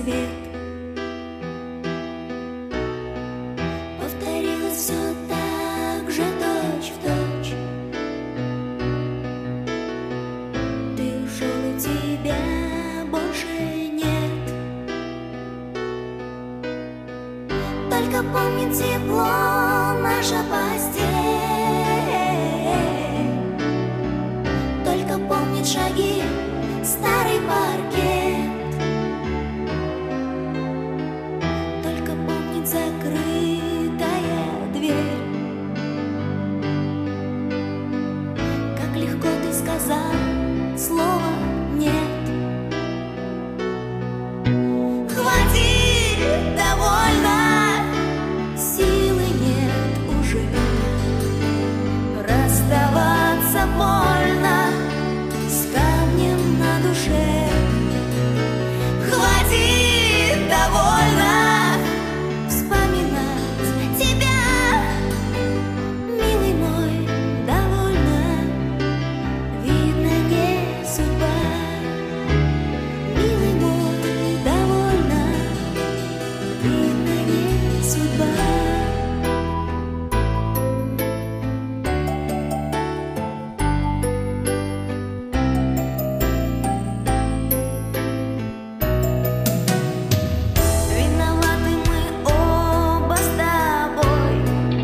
свет. Повторилось все так же точь-в-точь. Ты ушел, и тебя больше нет. Только помнит тепло наша постель, только помнит шаги старый паркет, только помнит закрытая дверь. Как легко ты сказал слово «нет». Хватит, довольно, силы нет уже, расставаться больно с камнем на душе. Хватит, довольно вспоминать тебя, милый мой, довольно, видно, не судьба. Милый мой, довольно, видно, не судьба. Виноваты мы оба с тобой.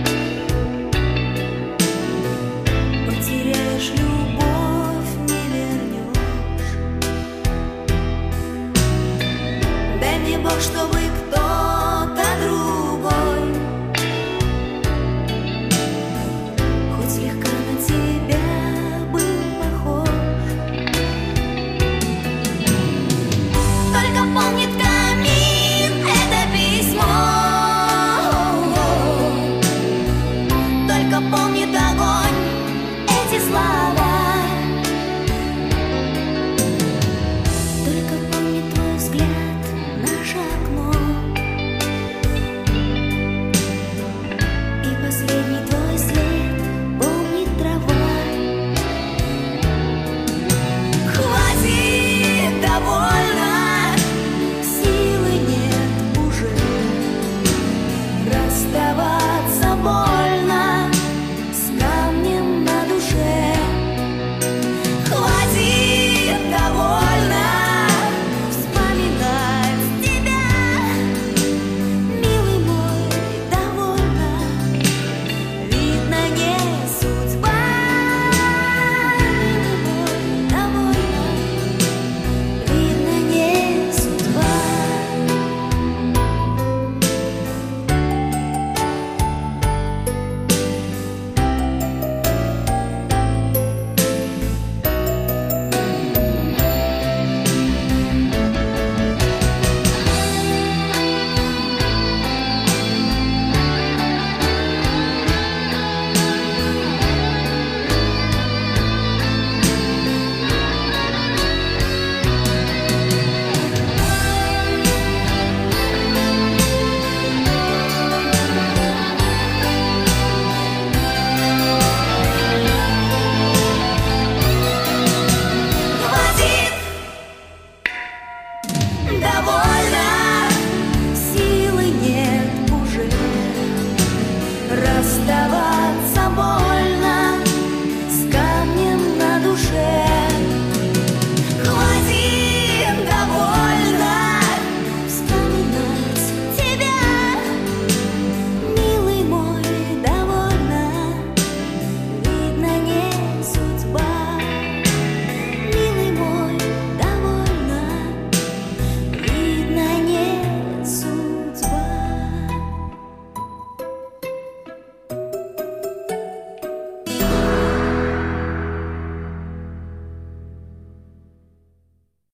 Потеряешь любовь, не вернешь. Дай мне Бог, чтобы